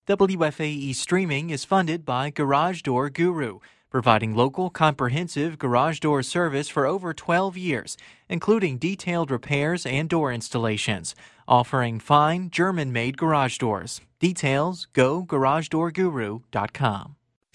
WFAE streaming is funded by Garage Door Guru, providing local comprehensive garage door service for over 12 years, including detailed repairs and door installations, offering fine German-made garage doors. Details, go garagedoorguru.com.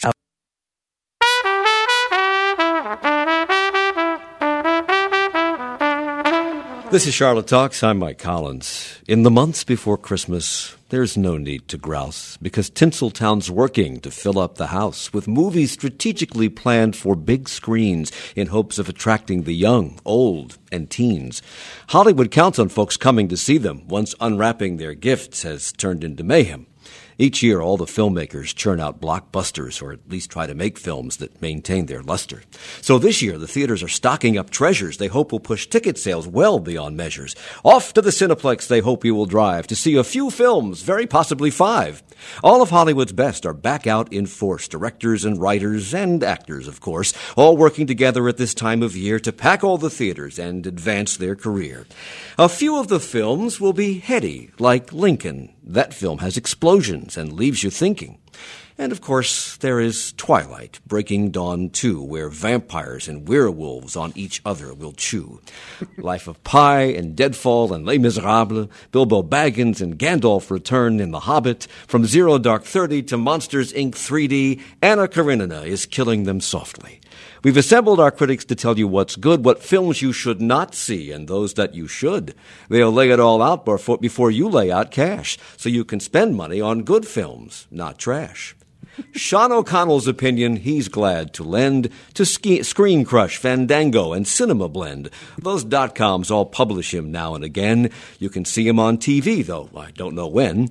This is Charlotte Talks. I'm Mike Collins. In the months before Christmas, there's no need to grouse because Tinseltown's working to fill up the house with movies strategically planned for big screens in hopes of attracting the young, old, and teens. Hollywood counts on folks coming to see them once unwrapping their gifts has turned into mayhem. Each year, all the filmmakers churn out blockbusters or at least try to make films that maintain their luster. So this year, the theaters are stocking up treasures they hope will push ticket sales well beyond measures. Off to the Cineplex they hope you will drive to see a few films, very possibly 5. All of Hollywood's best are back out in force, directors and writers and actors, of course, all working together at this time of year to pack all the theaters and advance their career. A few of the films will be heady, like Lincoln. That film has explosions and leaves you thinking. And, of course, there is Twilight, Breaking Dawn 2, where vampires and werewolves on each other will chew. Life of Pi and Deadfall and Les Miserables, Bilbo Baggins and Gandalf return in The Hobbit. From Zero Dark 30 to Monsters, Inc. 3D, Anna Karenina is killing them softly. We've assembled our critics to tell you what's good, what films you should not see, and those that you should. They'll lay it all out before you lay out cash, so you can spend money on good films, not trash. Sean O'Connell's opinion he's glad to lend to Screen Crush, Fandango, and Cinema Blend. Those .coms all publish him now and again. You can see him on TV, though I don't know when.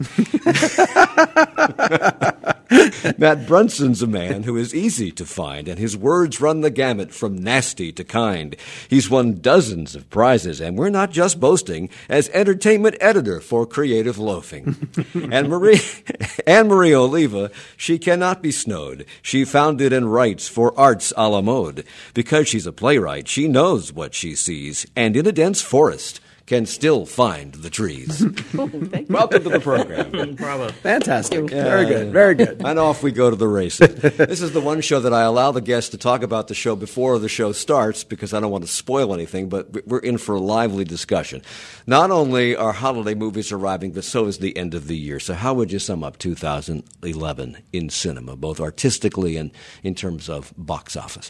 Matt Brunson's a man who is easy to find, and his words run the gamut from nasty to kind. He's won dozens of prizes, and we're not just boasting, as entertainment editor for Creative Loafing. And Anne-Marie Oliva, she cannot be snowed. She founded and writes for Arts a la Mode. Because she's a playwright, she knows what she sees, and in a dense forest, can still find the trees. Welcome to the program. Bravo. Fantastic. Very good. Very good. And off we go to the races. This is the one show that I allow the guests to talk about the show before the show starts because I don't want to spoil anything, but we're in for a lively discussion. Not only are holiday movies arriving, but so is the end of the year. So how would you sum up 2011 in cinema, both artistically and in terms of box office?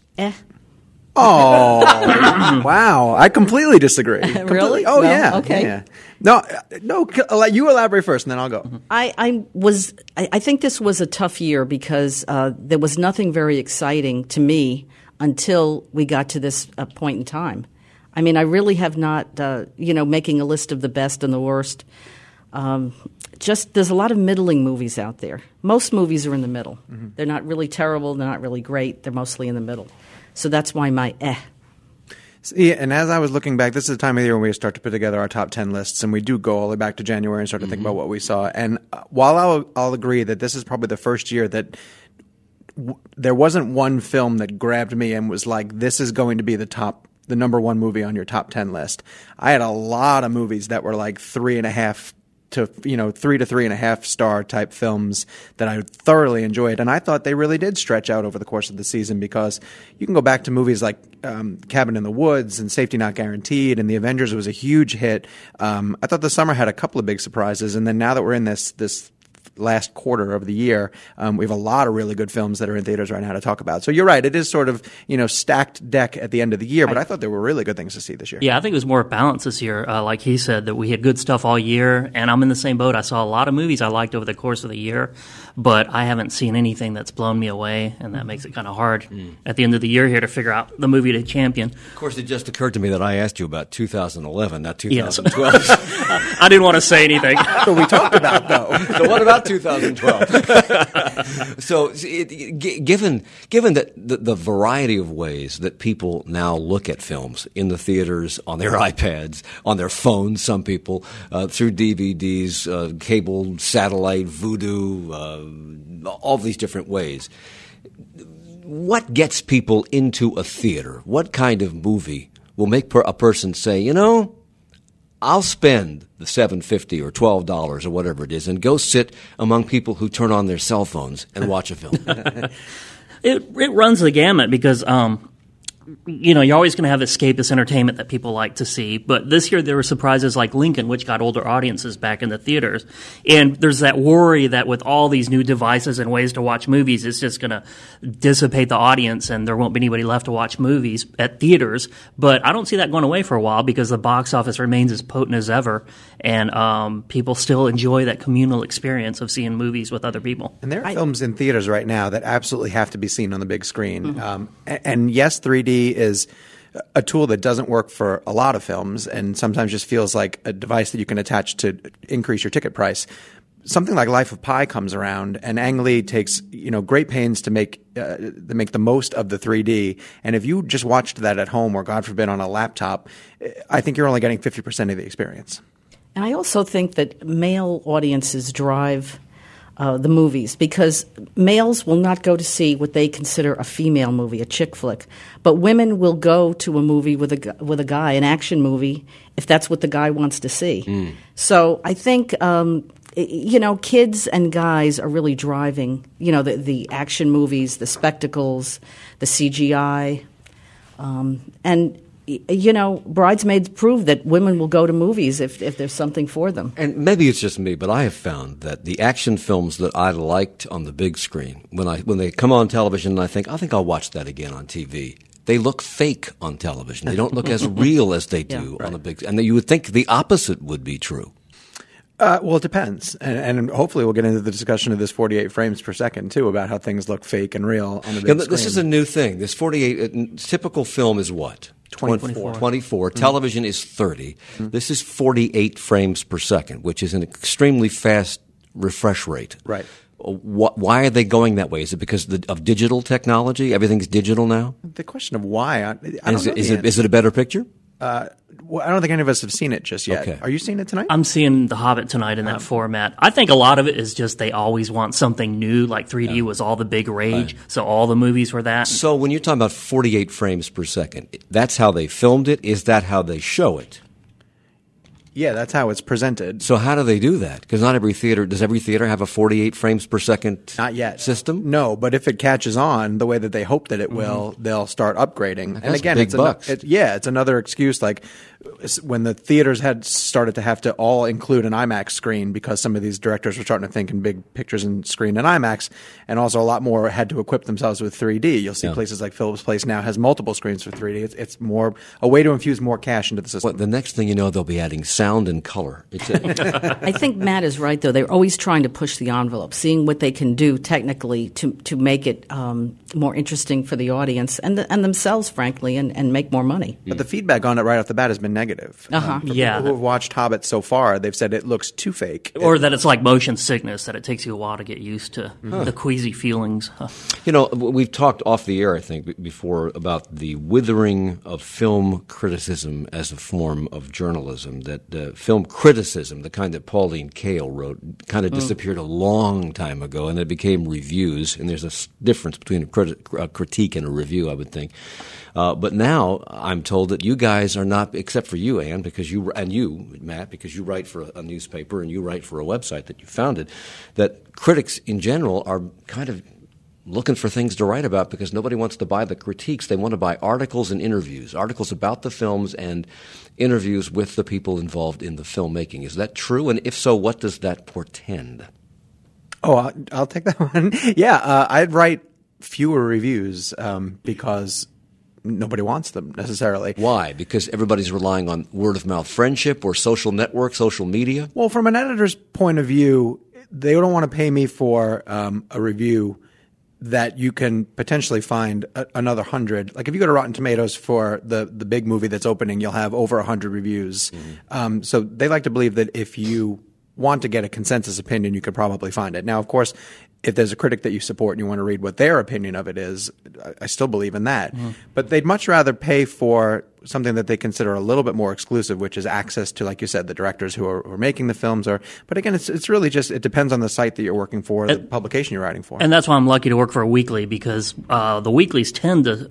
Oh, wow. I completely disagree. Really? Oh, no? yeah. Okay. Yeah. No, you elaborate first, and then I'll go. I think this was a tough year because there was nothing very exciting to me until we got to this point in time. I mean, I really have not, making a list of the best and the worst. There's a lot of middling movies out there. Most movies are in the middle. Mm-hmm. They're not really terrible. They're not really great. They're mostly in the middle. So that's why my See, and as I was looking back, this is the time of the year when we start to put together our top 10 lists, and we do go all the way back to January and start to think about what we saw. And while I'll agree that this is probably the first year that there wasn't one film that grabbed me and was like, this is going to be the number one movie on your top 10 list. I had a lot of movies that were like 3.5 to 3 to 3.5 star type films that I thoroughly enjoyed, and I thought they really did stretch out over the course of the season because you can go back to movies like Cabin in the Woods and Safety Not Guaranteed, and The Avengers was a huge hit. I thought the summer had a couple of big surprises, and then now that we're in this last quarter of the year, we have a lot of really good films that are in theaters right now to talk about. So you're right, it is sort of stacked deck at the end of the year, but I thought there were really good things to see this year. Yeah, I think it was more balanced this year. Like he said, that we had good stuff all year, and I'm in the same boat. I saw a lot of movies I liked over the course of the year, but I haven't seen anything that's blown me away, and that makes it kind of hard at the end of the year here to figure out the movie to champion. Of course, it just occurred to me that I asked you about 2011, not 2012. Yes. I didn't want to say anything. That's what we talked about, though. So what about 2012? So, given that the variety of ways that people now look at films in the theaters, on their iPads, on their phones, some people through DVDs, cable, satellite, Vudu, all these different ways. What gets people into a theater? What kind of movie will make a person say, I'll spend the $7.50 or $12 or whatever it is and go sit among people who turn on their cell phones and watch a film. It runs the gamut because you're always going to have escapist entertainment that people like to see. But this year there were surprises like Lincoln, which got older audiences back in the theaters. And there's that worry that with all these new devices and ways to watch movies, it's just going to dissipate the audience and there won't be anybody left to watch movies at theaters. But I don't see that going away for a while because the box office remains as potent as ever. And people still enjoy that communal experience of seeing movies with other people. And there are films in theaters right now that absolutely have to be seen on the big screen. And yes, 3D is a tool that doesn't work for a lot of films and sometimes just feels like a device that you can attach to increase your ticket price. Something like Life of Pi comes around, and Ang Lee takes great pains to make the most of the 3D. And if you just watched that at home or, God forbid, on a laptop, I think you're only getting 50% of the experience. And I also think that male audiences drive the movies because males will not go to see what they consider a female movie, a chick flick, but women will go to a movie with a guy, an action movie, if that's what the guy wants to see. So I think kids and guys are really driving the action movies, the spectacles, the CGI, and bridesmaids prove that women will go to movies if there's something for them. And maybe it's just me, but I have found that the action films that I liked on the big screen, when they come on television and I think I'll watch that again on TV, they look fake on television. They don't look as real as they do on the big screen. And you would think the opposite would be true. Well, it depends. And hopefully we'll get into the discussion of this 48 frames per second, too, about how things look fake and real on the big screen. This is a new thing. This 48, typical film is what? 24. Television is 30. This is 48 frames per second, which is an extremely fast refresh rate. Right. Why are they going that way? Is it because of digital technology? Everything's digital now? The question of why, I don't know. Is it a better picture? Well, I don't think any of us have seen it just yet. Okay. Are you seeing it tonight? I'm seeing The Hobbit tonight in that format. I think a lot of it is just they always want something new, like 3D was all the big rage, so all the movies were that. So when you're talking about 48 frames per second, that's how they filmed it? Is that how they show it? Yeah, that's how it's presented. So how do they do that? Because does every theater have a 48 frames per second Not yet. system? No, but if it catches on the way that they hope that it will, they'll start upgrading. That's and again, big bucks. It's another excuse. Like when the theaters had started to have to all include an IMAX screen because some of these directors were starting to think in big pictures and screen and IMAX, and also a lot more had to equip themselves with 3D. You'll see places like Phillips Place now has multiple screens for 3D. It's more a way to infuse more cash into the system. Well, the next thing you know, they'll be adding sound and color. I think Matt is right, though. They're always trying to push the envelope, seeing what they can do technically to make it more interesting for the audience and themselves, frankly, and make more money. But the feedback on it right off the bat has been negative. For people who have watched Hobbit so far, they've said it looks too fake. Or that it's like motion sickness, that it takes you a while to get used to the queasy feelings. We've talked off the air, I think, before about the withering of film criticism as a form of journalism, that film criticism, the kind that Pauline Kael wrote, kind of disappeared a long time ago, and it became reviews, and there's a difference between a critique and a review, I would think. But now I'm told that you guys are not, except for you, Ann, and you, Matt, because you write for a newspaper and you write for a website that you founded, that critics in general are kind of looking for things to write about because nobody wants to buy the critiques. They want to buy articles and interviews, articles about the films and interviews with the people involved in the filmmaking. Is that true? And if so, what does that portend? Oh, I'll take that one. Yeah, I'd write fewer reviews because nobody wants them necessarily. Why? Because everybody's relying on word-of-mouth friendship or social network, social media? Well, from an editor's point of view, they don't want to pay me for a review that you can potentially find another 100. Like if you go to Rotten Tomatoes for the big movie that's opening, you'll have over 100 reviews. So they like to believe that if you want to get a consensus opinion, you could probably find it. Now, of course, if there's a critic that you support and you want to read what their opinion of it is, I still believe in that. But they'd much rather pay for something that they consider a little bit more exclusive, which is access to, like you said, the directors who are making the films. But again, it's really just, it depends on the site that you're working for, the publication you're writing for. And that's why I'm lucky to work for a weekly because the weeklies tend to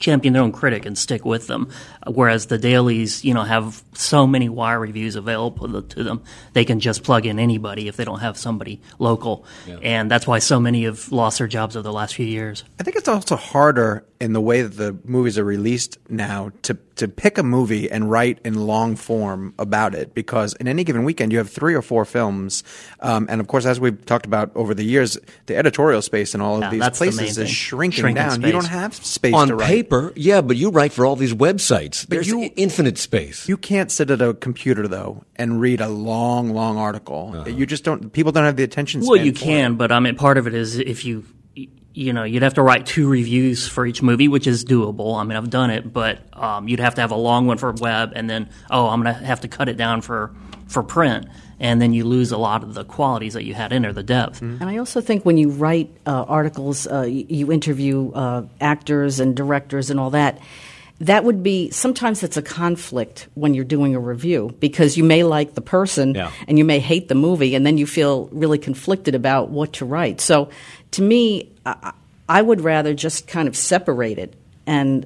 champion their own critic and stick with them. Whereas the dailies, have so many wire reviews available to them, they can just plug in anybody if they don't have somebody local. Yeah. And that's why so many have lost their jobs over the last few years. I think it's also harder in the way that the movies are released now to pick a movie and write in long form about it, because in any given weekend you have 3 or 4 films, and of course, as we've talked about over the years, the editorial space in all of these places is shrinking down. Space. You don't have space on to write. paper. Yeah, but you write for all these websites. There's infinite space. You can't sit at a computer though and read a long article. You just don't. People don't have the attention span. Well, you can, but part of it is if you'd have to write 2 reviews for each movie, which is doable. I've done it, but you'd have to have a long one for web, and then I'm going to have to cut it down for print, and then you lose a lot of the qualities that you had in there, the depth. And I also think when you write articles, you interview actors and directors and all that. That would be, sometimes it's a conflict when you're doing a review, because you may like the person and you may hate the movie, and then you feel really conflicted about what to write. So to me, I would rather just kind of separate it. And,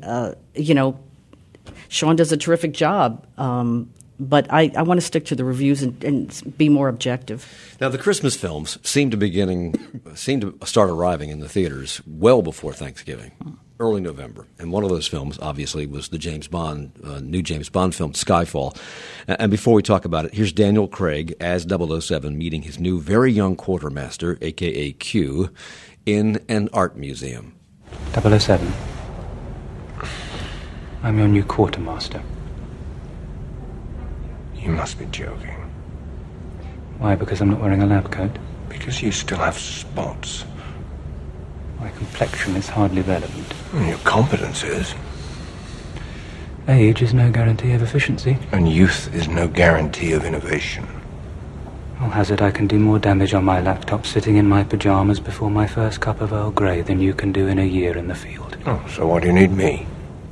Sean does a terrific job, but I want to stick to the reviews and be more objective. Now, the Christmas films seem to start arriving in the theaters well before Thanksgiving. Early November. And one of those films, obviously, was the new James Bond film, Skyfall. And before we talk about it, here's Daniel Craig as 007 meeting his new very young quartermaster, a.k.a. Q, in an art museum. 007. I'm your new quartermaster. You must be joking. Why, because I'm not wearing a lab coat? Because you still have spots. My complexion is hardly relevant. Your competence is. Age is no guarantee of efficiency. And youth is no guarantee of innovation. I'll hazard I can do more damage on my laptop sitting in my pajamas before my first cup of Earl Grey than you can do in a year in the field. Oh, so why do you need me?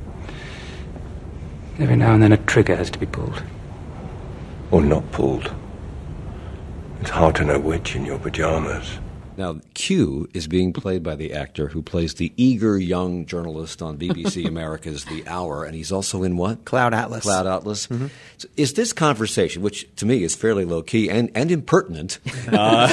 Every now and then a trigger has to be pulled. Or not pulled. It's hard to know which in your pajamas. Now, Q is being played by the actor who plays the eager young journalist on BBC America's The Hour, and he's also in what? Cloud Atlas. Cloud Atlas. Mm-hmm. So is this conversation, which to me is fairly low-key and impertinent, is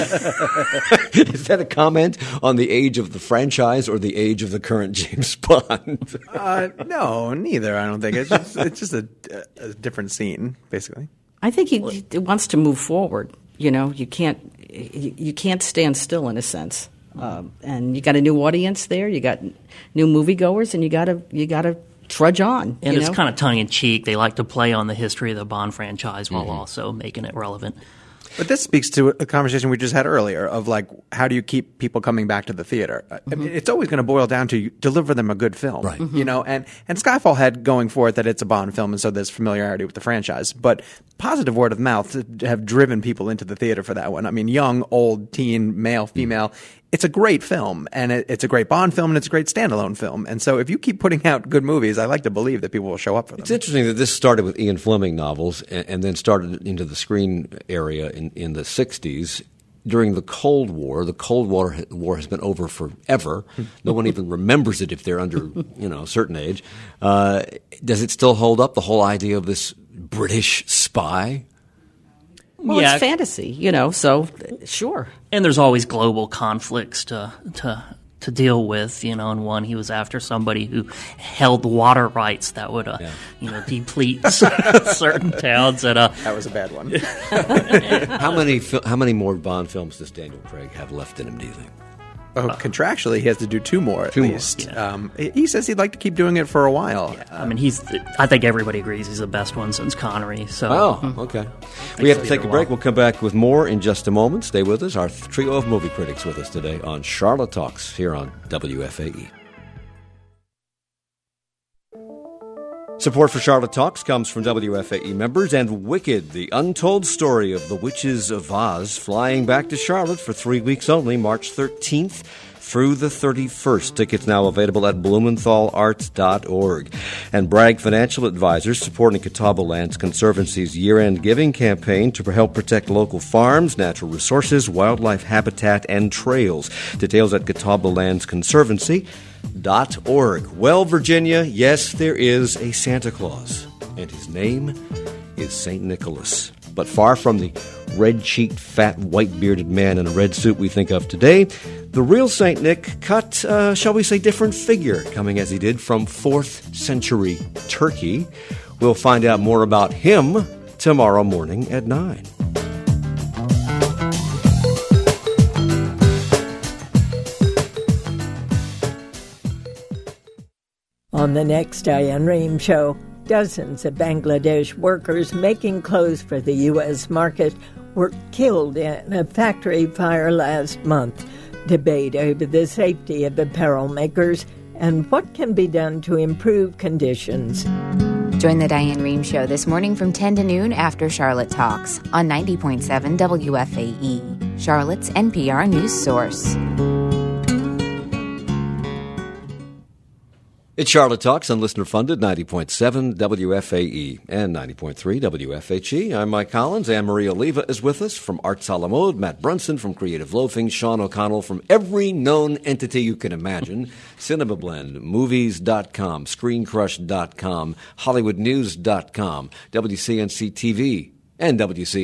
that a comment on the age of the franchise or the age of the current James Bond? No, neither, I don't think. It's just a different scene, basically. I think he wants to move forward. You can't stand still in a sense, and you got a new audience there. You got new moviegoers, and you got to trudge on. And it's kind of tongue in cheek. They like to play on the history of the Bond franchise while also making it relevant. But this speaks to a conversation we just had earlier of like, how do you keep people coming back to the theater? I mean, it's always going to boil down to you deliver them a good film, right? And Skyfall had going for it that it's a Bond film, and so there's familiarity with the franchise. But positive word of mouth have driven people into the theater for that one. I mean, young, old, teen, male, female. It's a great film, and it's a great Bond film, and it's a great standalone film. And so if you keep putting out good movies, I like to believe that people will show up for them. It's interesting that this started with Ian Fleming novels and then started into the screen area in the 60s. During the Cold War has been over forever. No one even remembers it if they're under a certain age. Does it still hold up, the whole idea of this British spy? Well, it's fantasy, so sure. And there's always global conflicts to deal with, and one, he was after somebody who held water rights that would, deplete certain towns. That was a bad one. How many more Bond films does Daniel Craig have left in him, do you think? Contractually, he has to do 2 more at least. Yeah. He says he'd like to keep doing it for a while. Yeah. I think everybody agrees he's the best one since Connery. So. Okay. We have to take a break. We'll come back with more in just a moment. Stay with us. Our trio of movie critics with us today on Charlotte Talks here on WFAE. Support for Charlotte Talks comes from WFAE members and Wicked, the untold story of the Witches of Oz, flying back to Charlotte for 3 weeks only, March 13th through the 31st. Tickets now available at BlumenthalArts.org. And Bragg Financial Advisors supporting Catawba Lands Conservancy's year-end giving campaign to help protect local farms, natural resources, wildlife habitat, and trails. Details at CatawbaLandsConservancy.org. Well, Virginia, yes, there is a Santa Claus, and his name is St. Nicholas. But far from the red-cheeked, fat, white-bearded man in a red suit we think of today, the real St. Nick cut, shall we say, different figure, coming as he did from 4th century Turkey. We'll find out more about him tomorrow morning at 9. On the next Diane Rehm Show, dozens of Bangladesh workers making clothes for the U.S. market were killed in a factory fire last month. Debate over the safety of apparel makers and what can be done to improve conditions. Join the Diane Rehm Show this morning from 10 to noon after Charlotte Talks on 90.7 WFAE, Charlotte's NPR news source. It's Charlotte Talks on listener-funded 90.7 WFAE and 90.3 WFHE. I'm Mike Collins. Anne-Marie Oliva is with us from Arts a la Mode, Matt Brunson from Creative Loafing, Sean O'Connell from every known entity you can imagine, Cinema Blend, Movies.com, ScreenCrush.com, HollywoodNews.com, WCNC-TV, and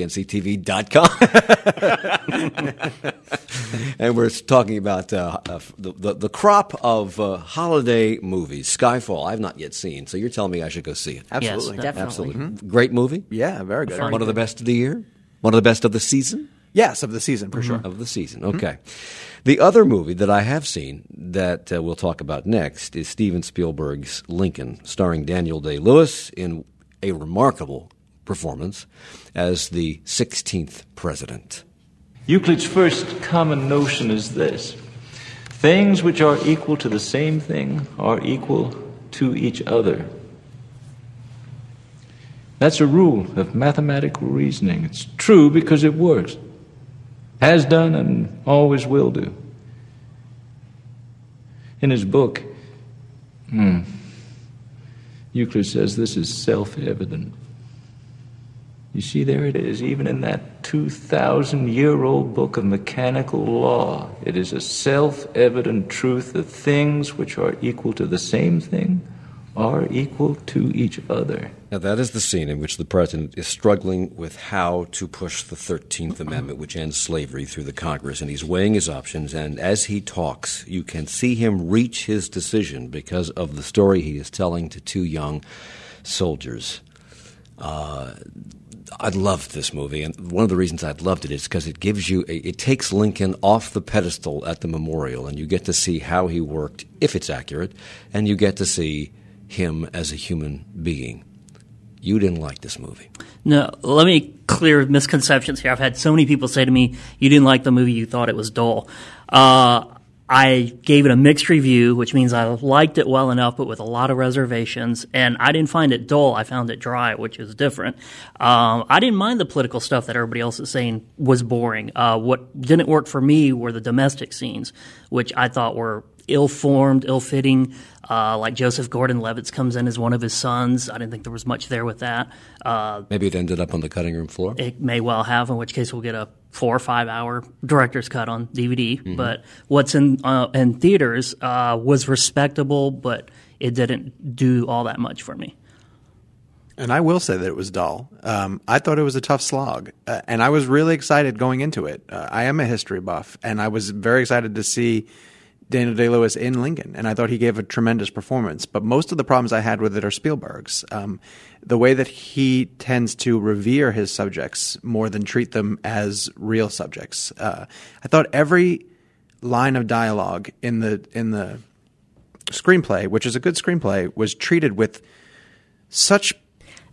WCNCTV.com. And we're talking about the crop of holiday movies. Skyfall, I've not yet seen, so you're telling me I should go see it. Absolutely. Yes, definitely. Absolutely. Mm-hmm. Great movie? Yeah, very good. One of the best of the year? One of the best of the season? Yes, of the season, for sure. Of the season, okay. The other movie that I have seen that we'll talk about next is Steven Spielberg's Lincoln, starring Daniel Day-Lewis in a remarkable performance as the 16th president. Euclid's first common notion is this: things which are equal to the same thing are equal to each other. That's a rule of mathematical reasoning. It's true because it works. Has done and always will do. In his book, Euclid says this is self-evident. You see, there it is, even in that 2,000-year-old book of mechanical law. It is a self-evident truth that things which are equal to the same thing are equal to each other. Now, that is the scene in which the president is struggling with how to push the 13th Amendment, which ends slavery, through the Congress, and he's weighing his options, and as he talks, you can see him reach his decision because of the story he is telling to two young soldiers. I loved this movie, and one of the reasons I loved it is because it gives you it takes Lincoln off the pedestal at the memorial, and you get to see how he worked, if it's accurate, and you get to see him as a human being. You didn't like this movie. No, let me clear misconceptions here. I've had so many people say to me, you didn't like the movie, you thought it was dull. I gave it a mixed review, which means I liked it well enough, but with a lot of reservations. And I didn't find it dull. I found it dry, which is different. I didn't mind the political stuff that everybody else is saying was boring. What didn't work for me were the domestic scenes, which I thought were ill-formed, ill-fitting. Like Joseph Gordon-Levitt comes in as one of his sons. I didn't think there was much there with that. Maybe it ended up on the cutting room floor? It may well have, in which case we'll get a 4 or 5 hour director's cut on DVD. Mm-hmm. But what's in theaters was respectable, but it didn't do all that much for me. And I will say that it was dull. I thought it was a tough slog, and I was really excited going into it. I am a history buff, and I was very excited to see Daniel Day-Lewis in Lincoln, and I thought he gave a tremendous performance. But most of the problems I had with it are Spielberg's. The way that he tends to revere his subjects more than treat them as real subjects. I thought every line of dialogue in the screenplay, which is a good screenplay, was treated with such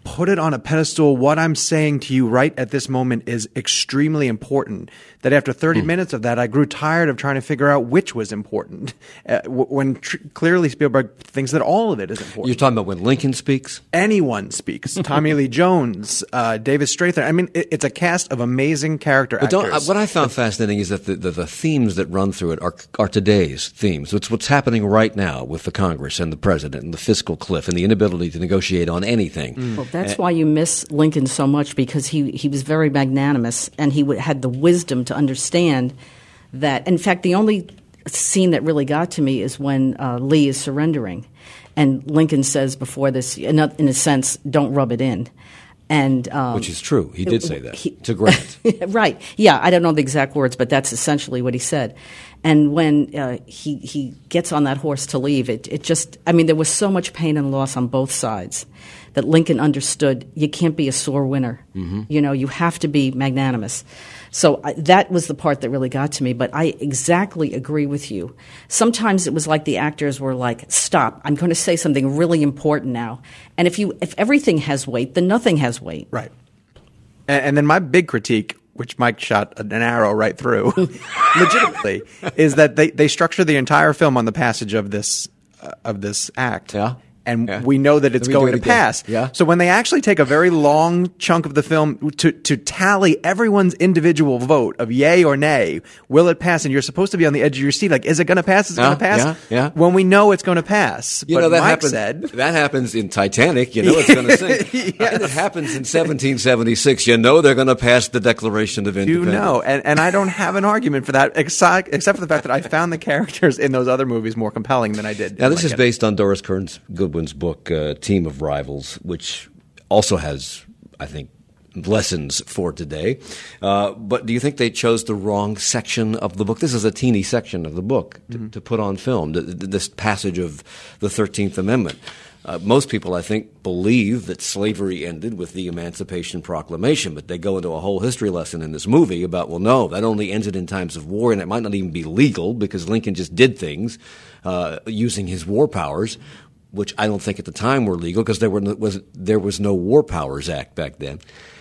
put it on a pedestal. What I'm saying to you right at this moment is extremely important. That after 30 minutes of that, I grew tired of trying to figure out which was important. When clearly Spielberg thinks that all of it is important. You're talking about when Lincoln speaks? Anyone speaks. Tommy Lee Jones, David Strathairn. I mean, it's a cast of amazing character actors. What I found fascinating is that the themes that run through it are today's themes. It's what's happening right now with the Congress and the president and the fiscal cliff and the inability to negotiate on anything. Well, that's why you miss Lincoln so much, because he was very magnanimous, and he had the wisdom to understand that. In fact, the only scene that really got to me is when Lee is surrendering, and Lincoln says before this, in a sense, don't rub it in. And which is true. He did say that to Grant. Right. Yeah, I don't know the exact words, but that's essentially what he said. And when he gets on that horse to leave, it just, I mean, there was so much pain and loss on both sides that Lincoln understood you can't be a sore winner. Mm-hmm. You know, you have to be magnanimous. So that was the part that really got to me. But I exactly agree with you. Sometimes it was like the actors were like, stop, I'm going to say something really important now. And if everything has weight, then nothing has weight. Right. And then my big critique, which Mike shot an arrow right through, legitimately, is that they structure the entire film on the passage of this act. Yeah. And we know that it's going to pass. Yeah. So when they actually take a very long chunk of the film to tally everyone's individual vote of yay or nay, will it pass? And you're supposed to be on the edge of your seat, like, is it going to pass? Is it going to pass? Yeah. When we know it's going to pass. That happens in Titanic. You know it's going to sink. Yes. And it happens in 1776. You know they're going to pass the Declaration of Independence. You know, and I don't have an argument for that, except for the fact that I found the characters in those other movies more compelling than I did. Now, this is based on Doris Kearns Goodwin's book, Team of Rivals, which also has, I think, lessons for today. But do you think they chose the wrong section of the book? This is a teeny section of the book to put on film, this passage of the 13th Amendment. Most people, I think, believe that slavery ended with the Emancipation Proclamation, but they go into a whole history lesson in this movie about, well, no, that only ended in times of war, and it might not even be legal because Lincoln just did things using his war powers, which I don't think at the time were legal because there was no War Powers Act back then.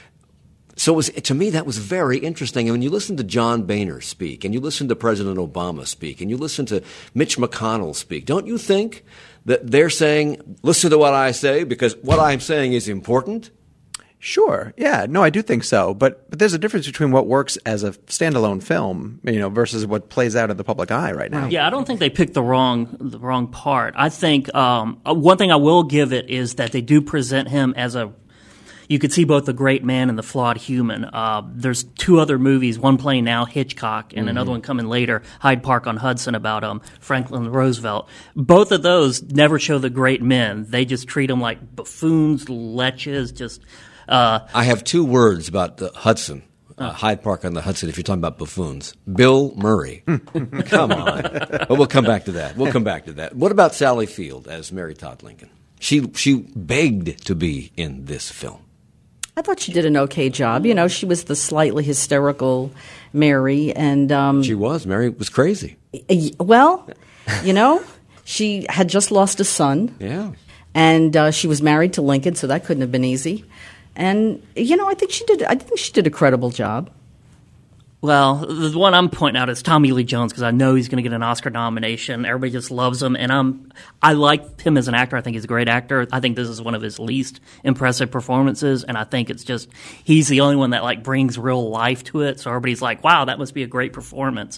So to me, that was very interesting. And when you listen to John Boehner speak, and you listen to President Obama speak, and you listen to Mitch McConnell speak, don't you think that they're saying, listen to what I say because what I'm saying is important? Sure. Yeah. No, I do think so. But there's a difference between what works as a standalone film, versus what plays out in the public eye right now. Yeah, I don't think they picked the wrong part. I think one thing I will give it is that they do present him as you could see both the great man and the flawed human. There's two other movies, one playing now, Hitchcock, and another one coming later, Hyde Park on Hudson, about Franklin Roosevelt. Both of those never show the great men. They just treat them like buffoons, leches, just... I have two words about the Hudson, Hyde Park on the Hudson, if you're talking about buffoons. Bill Murray. Come on. But we'll come back to that. What about Sally Field as Mary Todd Lincoln? She begged to be in this film. I thought she did an okay job. She was the slightly hysterical Mary. And Mary was crazy. Well, she had just lost a son. Yeah. And she was married to Lincoln, so that couldn't have been easy. And I think she did a credible job. Well, the one I'm pointing out is Tommy Lee Jones because I know he's going to get an Oscar nomination. Everybody just loves him, and I like him as an actor. I think he's a great actor. I think this is one of his least impressive performances, and I think it's just he's the only one that brings real life to it. So everybody's like, "Wow, that must be a great performance."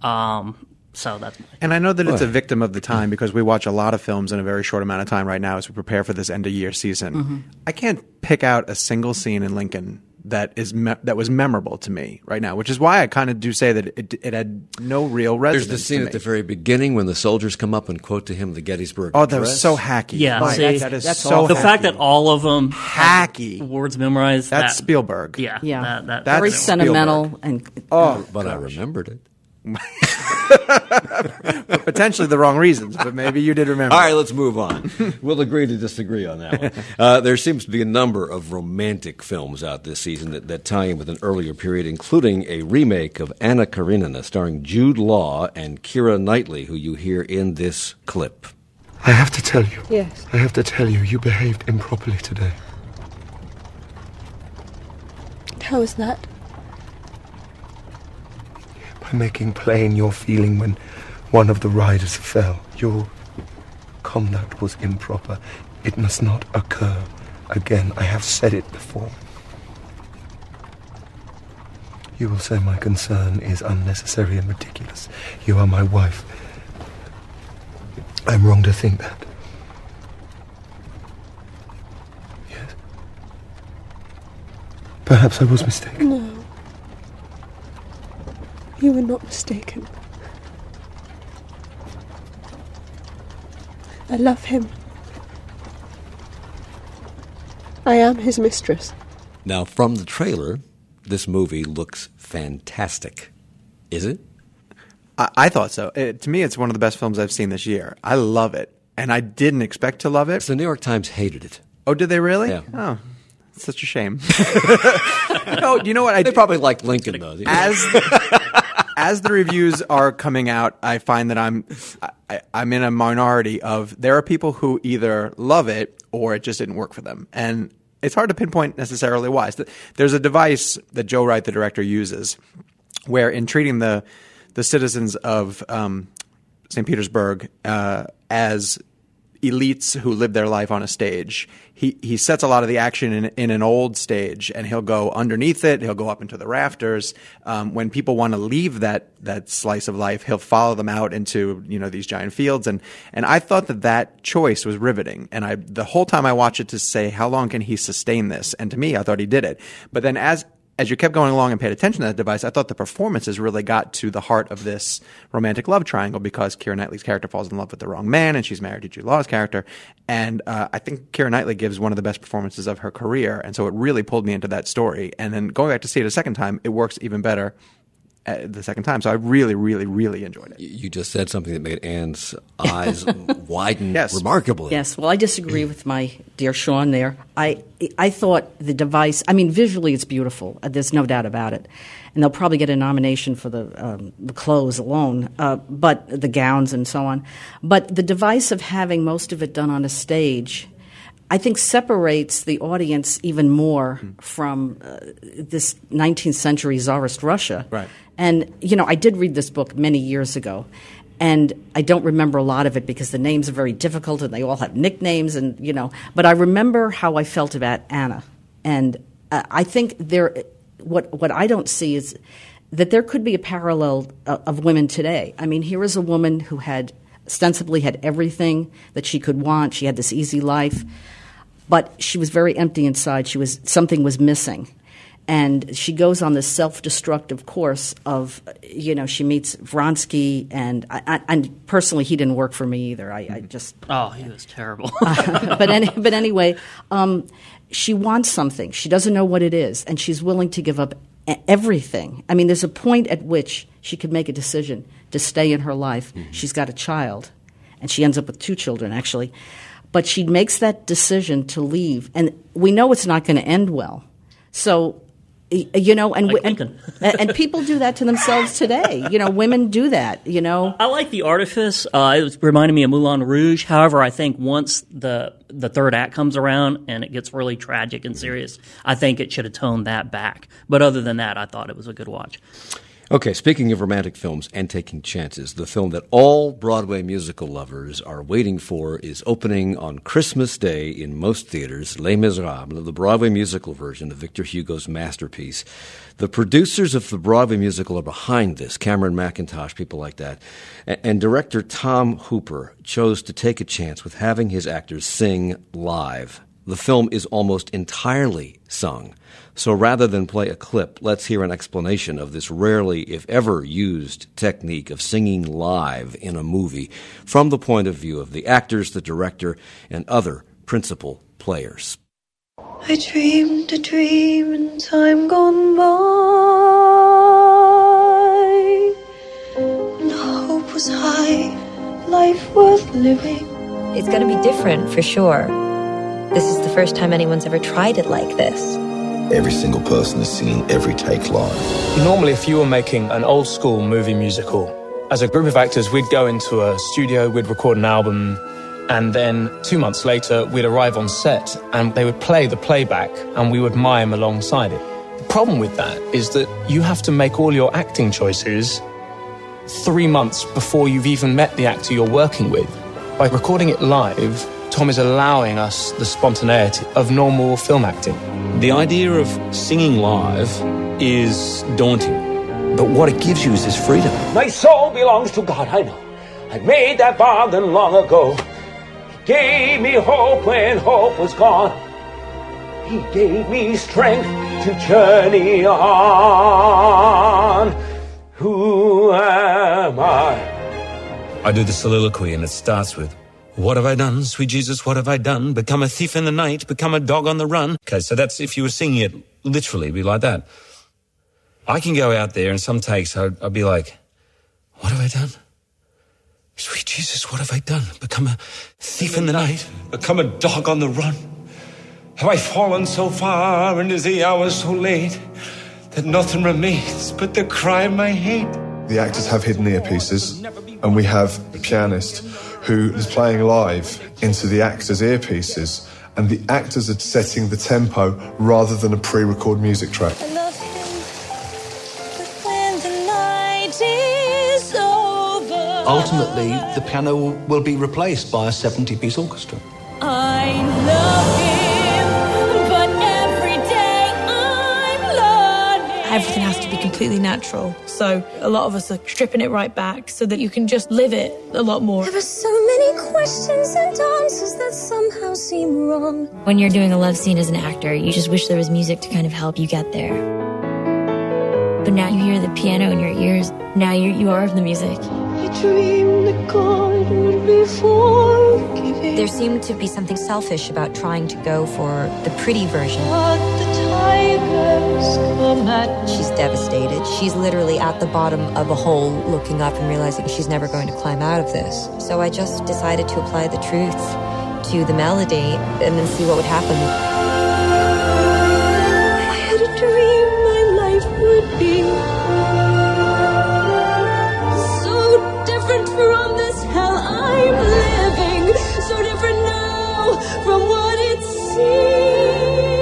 So that's and I know that it's a victim of the time because we watch a lot of films in a very short amount of time right now as we prepare for this end-of-year season. Mm-hmm. I can't pick out a single scene in Lincoln that was memorable to me right now, which is why I kind of do say that it had no real resonance. There's the scene at the very beginning when the soldiers come up and quote to him the Gettysburg Address. That was so hacky. Yeah, that is so the hacky. fact that all of them hacky words memorized. That's Spielberg. Yeah. That's very sentimental and. But I remembered it. For potentially the wrong reasons, but maybe you did remember. All right, let's move on. We'll agree to disagree on that one. There seems to be a number of romantic films out this season that tie in with an earlier period, including a remake of Anna Karenina starring Jude Law and Keira Knightley, who you hear in this clip. I have to tell you. Yes. I have to tell you, you behaved improperly today. How is that? By making plain your feeling when one of the riders fell. Your conduct was improper. It must not occur again. I have said it before. You will say my concern is unnecessary and ridiculous. You are my wife. I'm wrong to think that. Yes. Perhaps I was mistaken. No. You were not mistaken. I love him. I am his mistress. Now, from the trailer, this movie looks fantastic. Is it? I thought so. To me, it's one of the best films I've seen this year. I love it. And I didn't expect to love it. The New York Times hated it. Oh, did they really? Yeah. Oh, it's such a shame. No, you know what? They probably like Lincoln, though. As the reviews are coming out, I find that I'm in a minority of there are people who either love it or it just didn't work for them. And it's hard to pinpoint necessarily why. There's a device that Joe Wright, the director, uses where in treating the citizens of St. Petersburg as elites who live their life on a stage, he sets a lot of the action in an old stage, and he'll go underneath it. He'll go up into the rafters. When people want to leave that slice of life, he'll follow them out into these giant fields. And I thought that choice was riveting. And the whole time I watched it to say, how long can he sustain this? And to me, I thought he did it. But then as you kept going along and paid attention to that device, I thought the performances really got to the heart of this romantic love triangle because Keira Knightley's character falls in love with the wrong man and she's married to Jude Law's character. And I think Keira Knightley gives one of the best performances of her career. And so it really pulled me into that story. And then going back to see it a second time, it works even better the second time. So I really, really, really enjoyed it. You just said something that made Anne's eyes widen remarkably. Yes. Well, I disagree with my dear Sean there. I thought the device, visually it's beautiful. There's no doubt about it. And they'll probably get a nomination for the clothes alone, but the gowns and so on. But the device of having most of it done on a stage, I think, separates the audience even more from this 19th century Tsarist Russia. Right. And, I did read this book many years ago, and I don't remember a lot of it because the names are very difficult and they all have nicknames and, But I remember how I felt about Anna. And I think what I don't see is that there could be a parallel of women today. Here is a woman who had ostensibly had everything that she could want. She had this easy life. But she was very empty inside. Something was missing. And she goes on this self-destructive course of, she meets Vronsky, and personally, he didn't work for me either. I just... Oh, he was terrible. But anyway, she wants something. She doesn't know what it is, and she's willing to give up everything. There's a point at which she could make a decision to stay in her life. Mm-hmm. She's got a child, and she ends up with 2 children, actually. But she makes that decision to leave, and we know it's not going to end well. So, and people do that to themselves today. Women do that, I like the artifice. It reminded me of Moulin Rouge. However, I think once the third act comes around and it gets really tragic and serious, I think it should have toned that back. But other than that, I thought it was a good watch. Okay, speaking of romantic films and taking chances, the film that all Broadway musical lovers are waiting for is opening on Christmas Day in most theaters, Les Miserables, the Broadway musical version of Victor Hugo's masterpiece. The producers of the Broadway musical are behind this, Cameron McIntosh, people like that. And director Tom Hooper chose to take a chance with having his actors sing live. The film is almost entirely sung. So rather than play a clip, let's hear an explanation of this rarely, if ever, used technique of singing live in a movie from the point of view of the actors, the director, and other principal players. I dreamed a dream in time gone by, when hope was high, life worth living. It's going to be different for sure. This is the first time anyone's ever tried it like this. Every single person is singing every take live. Normally, if you were making an old school movie musical, as a group of actors, we'd go into a studio, we'd record an album, and then 2 months later, we'd arrive on set and they would play the playback and we would mime alongside it. problem with that is that you have to make all your acting choices 3 months before you've even met the actor you're working with. By recording it live, Tom is allowing us the spontaneity of normal film acting. The idea of singing live is daunting, but what it gives you is this freedom. My soul belongs to God, I know. I made that bargain long ago. He gave me hope when hope was gone. He gave me strength to journey on. Who am I? I do the soliloquy and it starts with, what have I done, sweet Jesus, what have I done? Become a thief in the night, become a dog on the run. Okay, so that's, if you were singing it literally, it'd be like that. I can go out there and some takes I'd be like, what have I done? Sweet Jesus, what have I done? Become a thief in the night, become a dog on the run. Have I fallen so far and is the hour so late that nothing remains but the crime I hate? The actors have hidden earpieces, and we have a pianist who is playing live into the actors' earpieces, and the actors are setting the tempo rather than a pre-record music track. I love him, but when the night is over, ultimately, the piano will be replaced by a 70-piece orchestra. I love him, but every day I'm learning. Everything has to be completely natural. So a lot of us are stripping it right back so that you can just live it a lot more. There are so many questions and answers that somehow seem wrong. When you're doing a love scene as an actor, you just wish there was music to kind of help you get there. But now you hear the piano in your ears. Now you are the music. I dreamed that God would be forgiving. There seemed to be something selfish about trying to go for the pretty version. But the tigers come at me. She's devastated. She's literally at the bottom of a hole looking up and realizing she's never going to climb out of this. So I just decided to apply the truth to the melody and then see what would happen. I had a dream my life would be so different from this hell I'm living. So different now from what it seemed.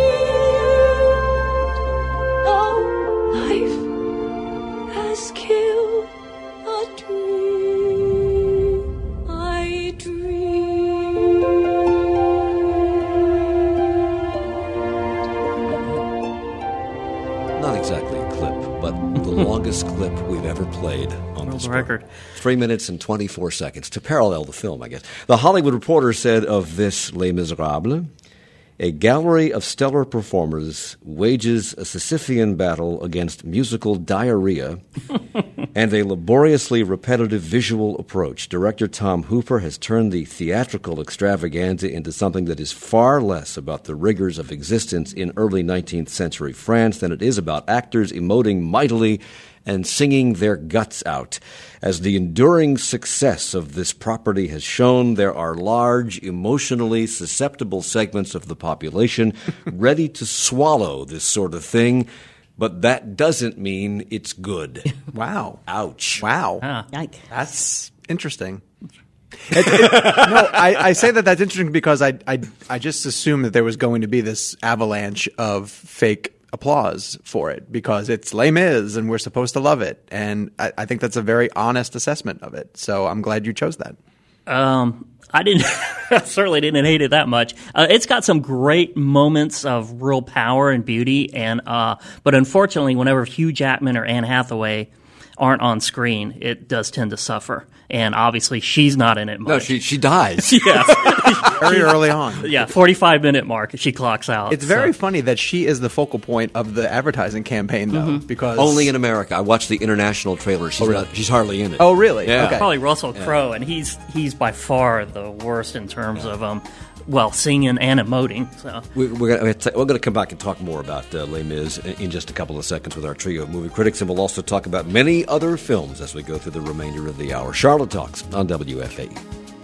Oh, life has killed a dream I dreamed. Not exactly a clip, but the longest clip we've ever played on this record. 3 minutes and 24 seconds to parallel the film, I guess. The Hollywood Reporter said of this Les Miserables, a gallery of stellar performers wages a Sisyphean battle against musical diarrhea and a laboriously repetitive visual approach. Director Tom Hooper has turned the theatrical extravaganza into something that is far less about the rigors of existence in early 19th century France than it is about actors emoting mightily and singing their guts out. As the enduring success of this property has shown, there are large, emotionally susceptible segments of the population ready to swallow this sort of thing, but that doesn't mean it's good. Wow. Ouch. Wow. Yikes. That's interesting. I say that's interesting because I just assumed that there was going to be this avalanche of fake applause for it because it's Les Mis and we're supposed to love it. And I think that's a very honest assessment of it. So I'm glad you chose that. I certainly didn't hate it that much. It's got some great moments of real power and beauty, and but unfortunately, whenever Hugh Jackman or Anne Hathaway aren't on screen, it does tend to suffer. And obviously, she's not in it much. No, she dies. Yes. Very early on. Yeah, 45-minute mark, she clocks out. It's very funny that she is the focal point of the advertising campaign, though, because Only in America. I watched the international trailer. She's hardly in it. Oh, really? Yeah. Okay. Probably Russell Crowe, and he's by far the worst in terms of singing and emoting. So We're going to come back and talk more about Les Mis in just a couple of seconds with our trio of movie critics, and we'll also talk about many other films as we go through the remainder of the hour. Charlotte Talks on WFAE.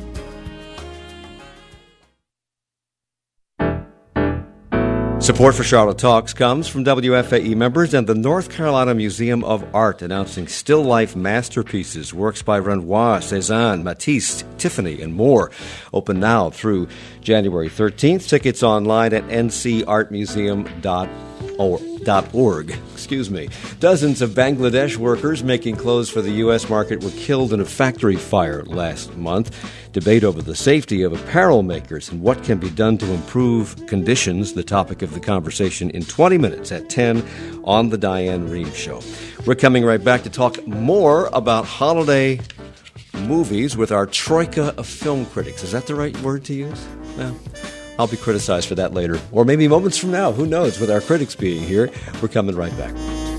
Support for Charlotte Talks comes from WFAE members and the North Carolina Museum of Art, announcing still life masterpieces, works by Renoir, Cézanne, Matisse, Tiffany, and more. Open now through January 13th. Tickets online at ncartmuseum.org. .org. Excuse me. Dozens of Bangladesh workers making clothes for the U.S. market were killed in a factory fire last month. Debate over the safety of apparel makers and what can be done to improve conditions, the topic of the conversation in 20 minutes at 10 on The Diane Rehm Show. We're coming right back to talk more about holiday movies with our troika of film critics. Is that the right word to use? Well, I'll be criticized for that later, or maybe moments from now. Who knows? With our critics being here, we're coming right back.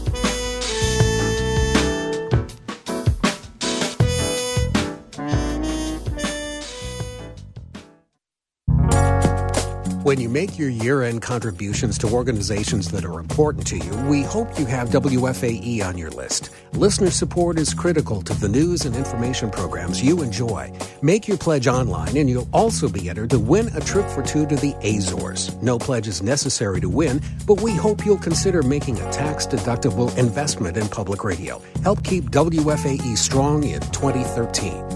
When you make your year-end contributions to organizations that are important to you, we hope you have WFAE on your list. Listener support is critical to the news and information programs you enjoy. Make your pledge online, and you'll also be entered to win a trip for two to the Azores. No pledge is necessary to win, but we hope you'll consider making a tax-deductible investment in public radio. Help keep WFAE strong in 2013.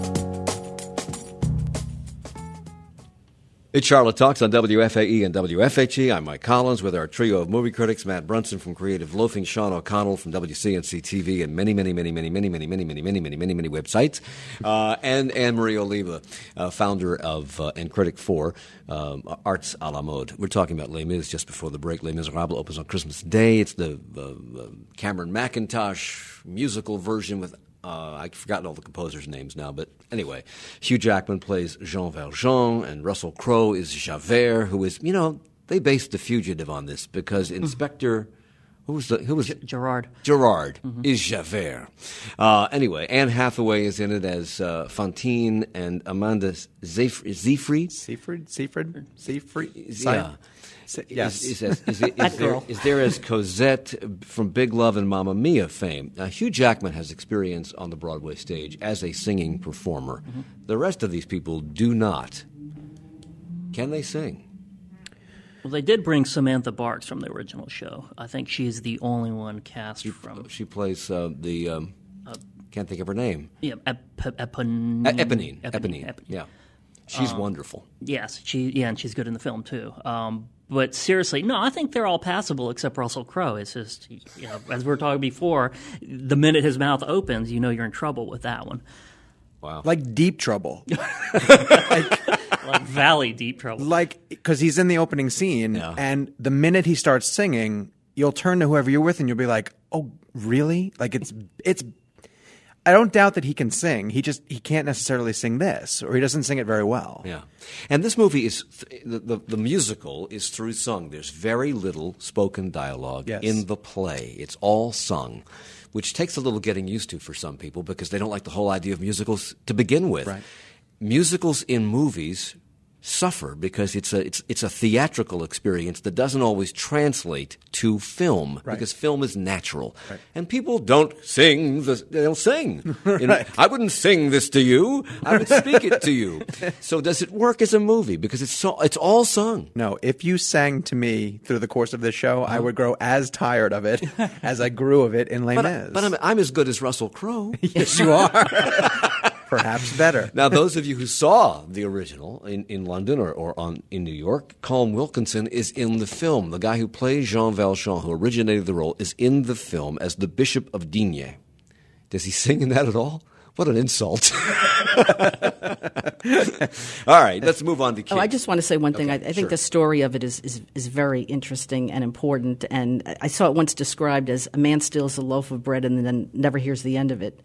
It's Charlotte Talks on WFAE and WFHE. I'm Mike Collins with our trio of movie critics, Matt Brunson from Creative Loafing, Sean O'Connell from WCNC TV and many websites, and Anne-Marie Oliva, founder of and critic for Arts à la Mode. We're talking about Les Mis just before the break. Les Miserables opens on Christmas Day. It's the Cameron Mackintosh musical version with I've forgotten all the composers' names now, but anyway, Hugh Jackman plays Jean Valjean, and Russell Crowe is Javert, who is, they based The Fugitive on this because Inspector, who was Gerard. Gerard is Javert. Anyway, Anne Hathaway is in it as Fantine, and Amanda Seyfried. Yeah. Yes. Is there as Cosette from Big Love and Mamma Mia fame. Now, Hugh Jackman has experience on the Broadway stage as a singing performer. Mm-hmm. The rest of these people do not. Can they sing? Well, they did bring Samantha Barks from the original show. I think she's the only one cast from... She plays can't think of her name. Yeah, Eponine. Yeah. She's wonderful. Yes, and she's good in the film, too. But seriously, no, I think they're all passable except Russell Crowe. It's just, as we were talking before, the minute his mouth opens, you're in trouble with that one. Wow. Like deep trouble. like Valley deep trouble. Because he's in the opening scene, and the minute he starts singing, you'll turn to whoever you're with and you'll be like, oh, really? Like it's I don't doubt that he can sing. He can't necessarily sing this, or he doesn't sing it very well. Yeah, and this movie is the musical is through sung. There's very little spoken dialogue in the play. It's all sung, which takes a little getting used to for some people because they don't like the whole idea of musicals to begin with. Right. Musicals in movies suffer because it's a theatrical experience that doesn't always translate to film because film is natural and people don't sing. They don't sing. I wouldn't sing this to you. I would speak it to you. So does it work as a movie because it's all sung? No. If you sang to me through the course of this show, I would grow as tired of it as I grew of it in Les Mis. But I'm as good as Russell Crowe. Yes, you are. Perhaps better. Now, those of you who saw the original in London or in New York, Colm Wilkinson is in the film. The guy who plays Jean Valjean, who originated the role, is in the film as the Bishop of Digne. Does he sing in that at all? What an insult. All right, let's move on to Kim. I just want to say one thing. I think the story of it is very interesting and important. And I saw it once described as a man steals a loaf of bread and then never hears the end of it.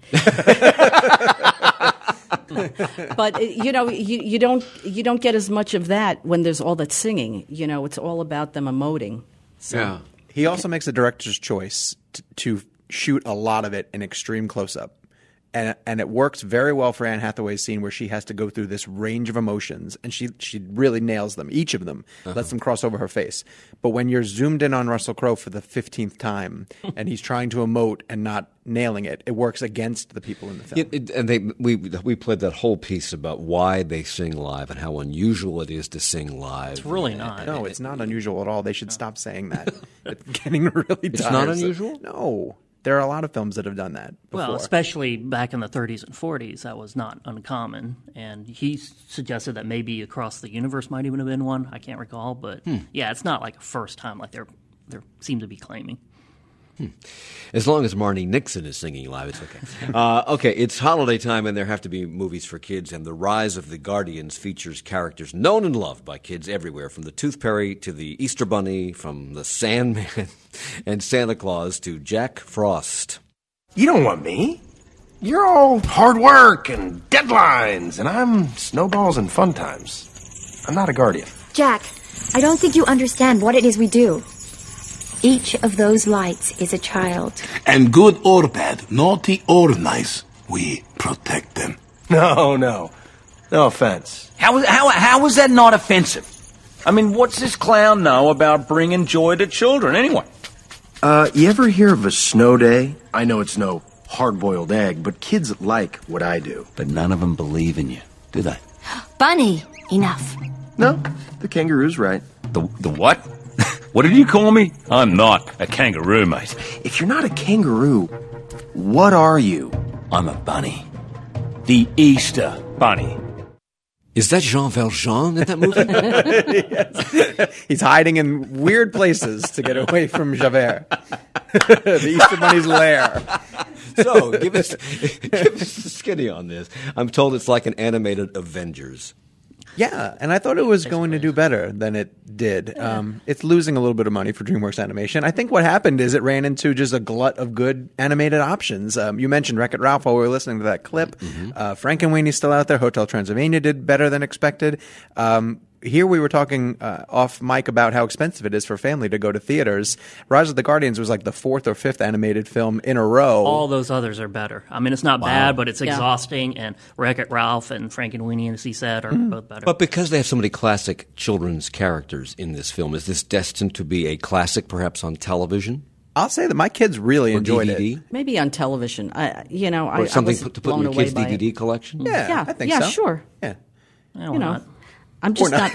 But you don't get as much of that when there's all that singing. It's all about them emoting. So. Yeah. He also makes a director's choice to shoot a lot of it in extreme close-up. And it works very well for Anne Hathaway's scene where she has to go through this range of emotions, and she really nails them, each of them, lets them cross over her face. But when you're zoomed in on Russell Crowe for the 15th time, and he's trying to emote and not nailing it, it works against the people in the film. We played that whole piece about why they sing live and how unusual it is to sing live. It's really not. No, it's not unusual at all. They should stop saying that. It's getting really tiresome. It's not unusual? No. There are a lot of films that have done that before. Well, especially back in the 30s and 40s, that was not uncommon. And he suggested that maybe Across the Universe might even have been one. I can't recall. But, yeah, it's not like a first time like they're they seem to be claiming. As long as Marnie Nixon is singing live, it's okay. Okay, it's holiday time, and there have to be movies for kids, and The Rise of the Guardians features characters known and loved by kids everywhere, from the Tooth Fairy to the Easter Bunny, from the Sandman and Santa Claus to Jack Frost. You don't want me. You're all hard work and deadlines, and I'm snowballs and fun times. I'm not a guardian. Jack, I don't think you understand what it is we do. Each of those lights is a child. And good or bad, naughty or nice, we protect them. No offense. How is that not offensive? I mean, what's this clown know about bringing joy to children anyway? You ever hear of a snow day? I know it's no hard-boiled egg, but kids like what I do. But none of them believe in you, do they? Bunny, enough. No, the kangaroo's right. The what? What did you call me? I'm not a kangaroo, mate. If you're not a kangaroo, what are you? I'm a bunny. The Easter Bunny. Is that Jean Valjean in that movie? Yes. He's hiding in weird places to get away from Javert. The Easter Bunny's lair. So, give us the skinny on this. I'm told it's like an animated Avengers. Yeah, and I thought it was going to do better than it did. It's losing a little bit of money for DreamWorks Animation. I think what happened is it ran into just a glut of good animated options. You mentioned Wreck-It Ralph while we were listening to that clip. Frankenweenie's still out there. Hotel Transylvania did better than expected. Here we were talking off mic about how expensive it is for a family to go to theaters. Rise of the Guardians was like the 4th or 5th animated film in a row. All those others are better. I mean, it's not bad, but it's exhausting. And Wreck-It Ralph and Frankenweenie, as he said, are both better. But because they have so many classic children's characters in this film, is this destined to be a classic perhaps on television? I'll say that my kids really enjoyed DVD? it. Maybe on television. Or something to put in your kids' DVD collection? Yeah, I think so. Yeah, sure. Yeah. Not. I'm just not.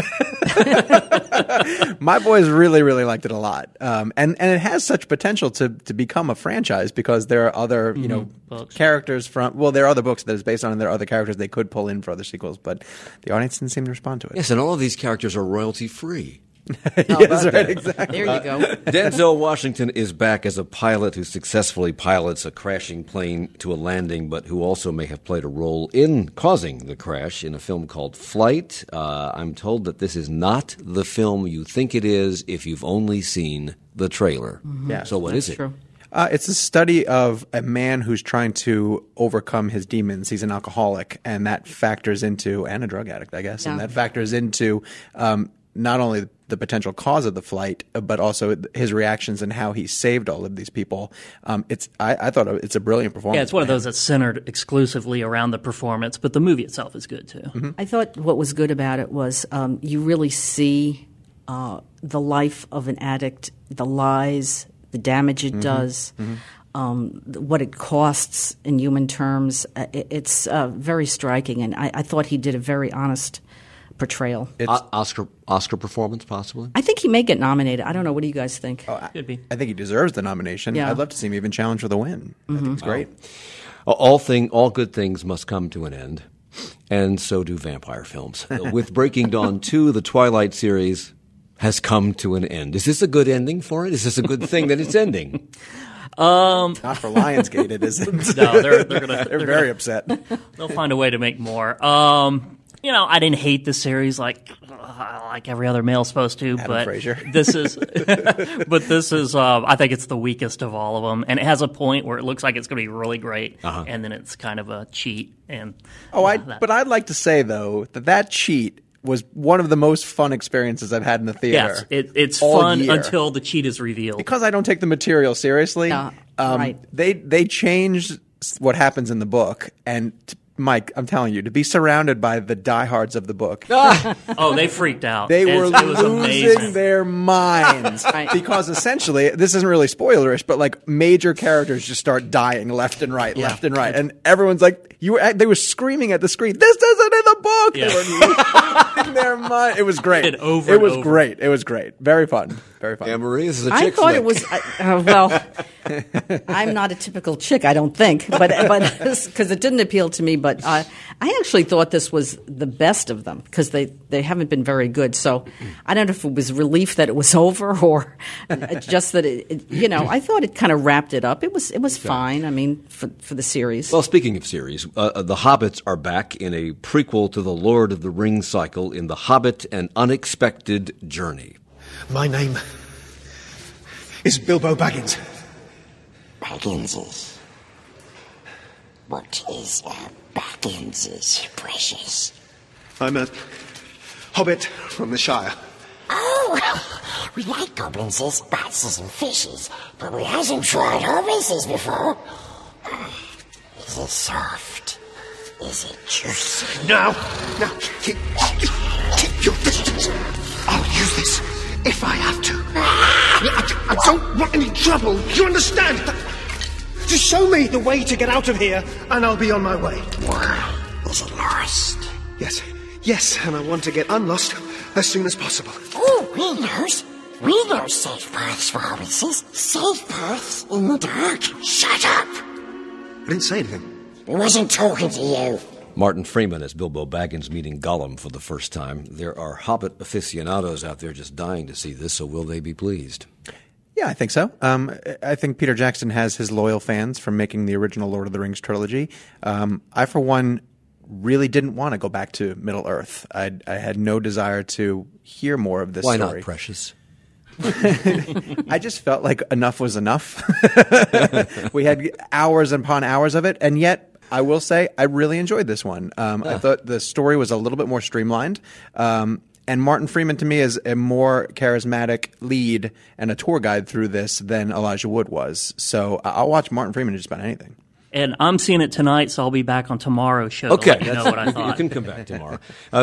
My boys really, really liked it a lot, and it has such potential to become a franchise because there are other books. characters from. Well, there are other books that it's based on, and there are other characters they could pull in for other sequels, but the audience didn't seem to respond to it. Yes, and all of these characters are royalty free. Yes, right, exactly. There you go. Denzel Washington is back as a pilot who successfully pilots a crashing plane to a landing, but who also may have played a role in causing the crash in a film called Flight. I'm told that this is not the film you think it is if you've only seen the trailer. Yeah, so what is it? True. It's a study of a man who's trying to overcome his demons. He's an alcoholic, and that factors into, and a drug addict, I guess, and that factors into not only the potential cause of the flight, but also his reactions and how he saved all of these people. I thought it's a brilliant performance. Yeah, it's one of those that's centered exclusively around the performance, but the movie itself is good too. I thought what was good about it was you really see the life of an addict, the lies, the damage it does, what it costs in human terms. It's very striking, and I thought he did a very honest portrayal. Oscar performance, possibly? I think he may get nominated. I don't know. What do you guys think? Could be. I think he deserves the nomination. Yeah. I'd love to see him even challenge for the win. I think it's great. All good things must come to an end, and so do vampire films. With Breaking Dawn 2, the Twilight series has come to an end. Is this a good ending for it? Is this a good thing that it's ending? Not for Lionsgate, it isn't. No, they're very upset. They'll find a way to make more. I didn't hate the series like every other male's supposed to, but this is, I think it's the weakest of all of them, and it has a point where it looks like it's going to be really great, and then it's kind of a cheat. And but I'd like to say though that cheat was one of the most fun experiences I've had in the theater. Yes, it's fun until the cheat is revealed. Because I don't take the material seriously. Right. They changed what happens in the book, and Mike, I'm telling you, to be surrounded by the diehards of the book. Oh, they freaked out. They were losing amazing. their minds. Because essentially, this isn't really spoilerish, but like major characters just start dying left and right. And everyone's like, they were screaming at the screen, this isn't in the book! Yeah. They were losing their mind. It was great. It was great. It was great. Very fun. Very fun. Anne-Marie, this is a I chick thought flick. it was well. I'm not a typical chick, I don't think, but because it didn't appeal to me. But But I actually thought this was the best of them because they haven't been very good. So I don't know if it was relief that it was over or just that I thought it kind of wrapped it up. It was fine. I mean, for the series. Well, speaking of series, the Hobbits are back in a prequel to the Lord of the Rings cycle in The Hobbit: An Unexpected Journey. My name is Bilbo Baggins. Bagginses? What is a Bagginses, precious? I'm a hobbit from the Shire. Oh, we like goblinses, batses and fishes, but we hasn't tried hobbitses before. Is it soft? Is it juicy? Now, keep your distance. I'll use this if I have to. I don't want any trouble, you understand? Just show me the way to get out of here, and I'll be on my way. Why? Is it lost? Yes, and I want to get unlost as soon as possible. Oh, we know safe paths for hobbitses. Safe paths in the dark. Shut up! I didn't say anything. I wasn't talking to you. Martin Freeman as Bilbo Baggins meeting Gollum for the first time. There are Hobbit aficionados out there just dying to see this, so will they be pleased? Yeah, I think so. I think Peter Jackson has his loyal fans from making the original Lord of the Rings trilogy. I, for one, really didn't want to go back to Middle-earth. I had no desire to hear more of this story. Why not, Precious? I just felt like enough was enough. We had hours upon hours of it, and yet I will say I really enjoyed this one. I thought the story was a little bit more streamlined. And Martin Freeman, to me, is a more charismatic lead and a tour guide through this than Elijah Wood was. So I'll watch Martin Freeman in just about anything. And I'm seeing it tonight, so I'll be back on tomorrow's show okay, to let you know what I thought. You can come back tomorrow.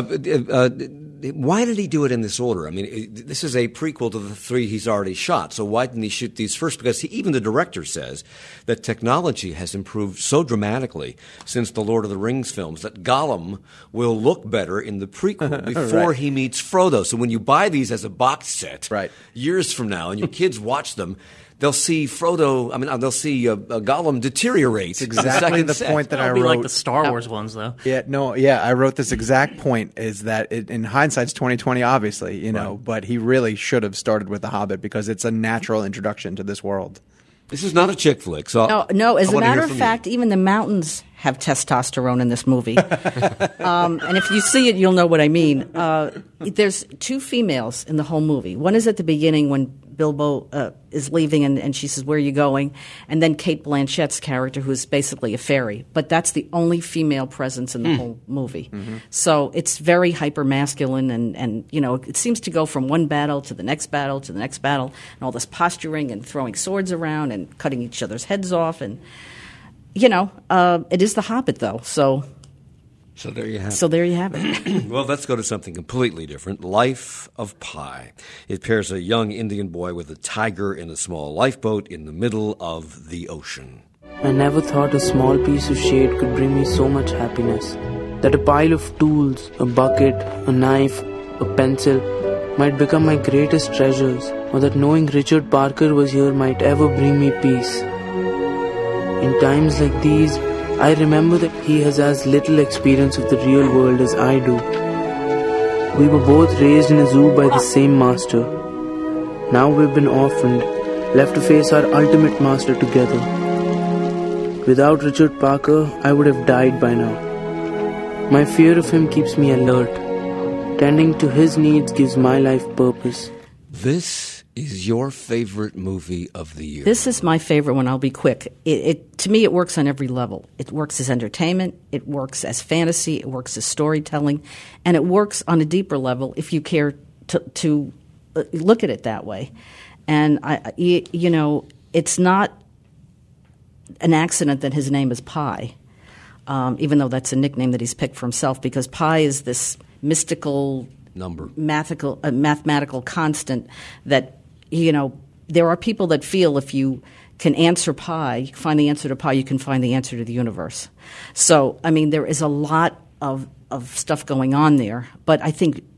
Why did he do it in this order? I mean, this is a prequel to the three he's already shot, so why didn't he shoot these first? Because even the director says that technology has improved so dramatically since the Lord of the Rings films that Gollum will look better in the prequel before he meets Frodo. So when you buy these as a box set years from now and your kids watch them, they'll see Frodo. I mean, they'll see Gollum deteriorate. Exactly the point that I wrote. It'll be like the Star Wars ones, though. I wrote this exact point. Is that in hindsight's 2020, obviously, but he really should have started with The Hobbit because it's a natural introduction to this world. This is not a chick flick. So no. As a matter of fact, even the mountains have testosterone in this movie. And if you see it, you'll know what I mean. There's two females in the whole movie. One is at the beginning when Bilbo is leaving and she says, "Where are you going?" And then Cate Blanchett's character, who is basically a fairy. But that's the only female presence in the whole movie. Mm-hmm. So it's very hyper-masculine and it seems to go from one battle to the next battle to the next battle and all this posturing and throwing swords around and cutting each other's heads off. And, it is The Hobbit, though, So there you have it. So there you have it. Well, let's go to something completely different. Life of Pi. It pairs a young Indian boy with a tiger in a small lifeboat in the middle of the ocean. I never thought a small piece of shade could bring me so much happiness. That a pile of tools, a bucket, a knife, a pencil might become my greatest treasures, or that knowing Richard Parker was here might ever bring me peace. In times like these, I remember that he has as little experience of the real world as I do. We were both raised in a zoo by the same master. Now we've been orphaned, left to face our ultimate master together. Without Richard Parker, I would have died by now. My fear of him keeps me alert. Tending to his needs gives my life purpose. This is your favorite movie of the year? This is my favorite one. I'll be quick. To me, it works on every level. It works as entertainment. It works as fantasy. It works as storytelling. And it works on a deeper level if you care to look at it that way. And, it's not an accident that his name is Pi, even though that's a nickname that he's picked for himself, because Pi is this mystical number, mathematical constant that, there are people that feel if you can answer pi, find the answer to pi, you can find the answer to the universe. So, there is a lot of stuff going on there. But I think,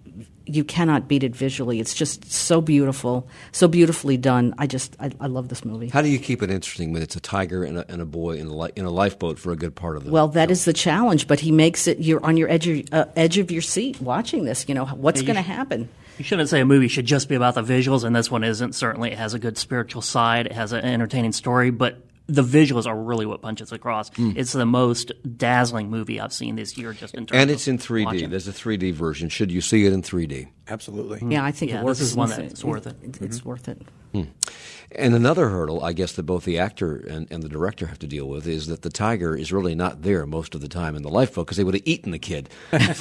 you cannot beat it visually. It's just so beautiful, so beautifully done. I love this movie. How do you keep it interesting when it's a tiger and a boy in a lifeboat for a good part of the Well, that is the challenge, but he makes it, you're on your edge of your seat watching this. What's going to happen? You shouldn't say a movie should just be about the visuals, and this one isn't. Certainly, it has a good spiritual side. It has an entertaining story, but the visuals are really what punches across. It's the most dazzling movie I've seen this year, just in terms And it's in 3D. watching. There's a 3D version. Should you see it in 3D? Absolutely. Yeah, I think it works. This is one that's worth it. It's worth it. And another hurdle, I guess, that both the actor and the director have to deal with is that the tiger is really not there most of the time in the lifeboat because they would have eaten the kid.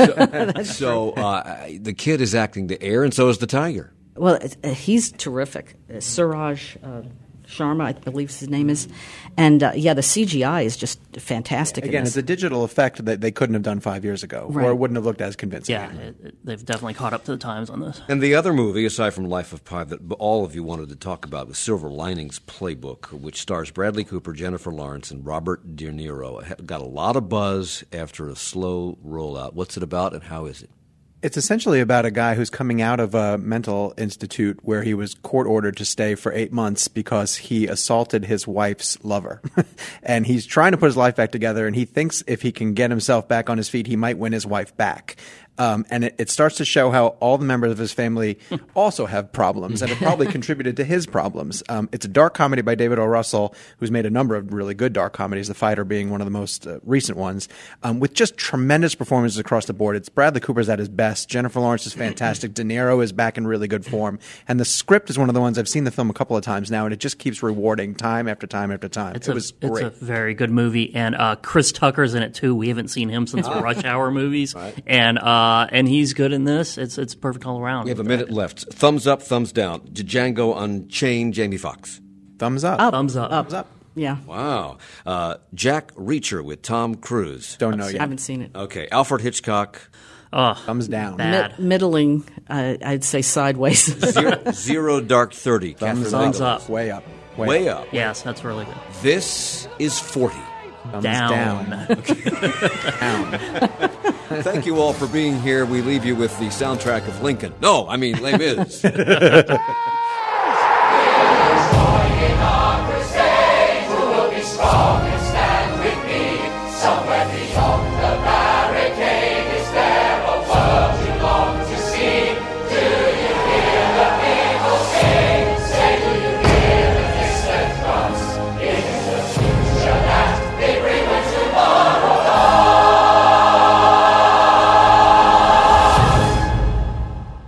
So the kid is acting the air, and so is the tiger. Well, he's terrific. Suraj Sharma, I believe his name is. And, the CGI is just fantastic. Again, it's a digital effect that they couldn't have done 5 years ago, or it wouldn't have looked as convincing. Yeah, they've definitely caught up to the times on this. And the other movie, aside from Life of Pi, that all of you wanted to talk about was Silver Linings Playbook, which stars Bradley Cooper, Jennifer Lawrence, and Robert De Niro. It got a lot of buzz after a slow rollout. What's it about, and how is it? It's essentially about a guy who's coming out of a mental institute where he was court-ordered to stay for 8 months because he assaulted his wife's lover. And he's trying to put his life back together, and he thinks if he can get himself back on his feet, he might win his wife back. And it starts to show how all the members of his family also have problems and have probably contributed to his problems. It's a dark comedy by David O. Russell, who's made a number of really good dark comedies, The Fighter being one of the most recent ones, with just tremendous performances across the board. It's Bradley Cooper's at his best. Jennifer Lawrence is fantastic. De Niro is back in really good form. And the script is one of the ones I've seen the film a couple of times now, and it just keeps rewarding time after time after time. It was great. It's a very good movie. And Chris Tucker's in it, too. We haven't seen him since the Rush Hour movies. Right. And he's good in this. It's perfect all around. We have a minute left. Thumbs up, thumbs down. Django Unchained, Jamie Foxx. Thumbs up. Thumbs up. Thumbs up. Yeah. Wow. Jack Reacher with Tom Cruise. Don't know yet. I haven't seen it. Okay. Alfred Hitchcock. Thumbs down. Bad. Middling, I'd say sideways. Zero Dark 30. Thumbs Catherine up. Way up. Way up. Yes, that's really good. This is 40. Thumbs Down. down. Thank you all for being here. We leave you with the soundtrack of Lincoln. No, I mean Les Mis.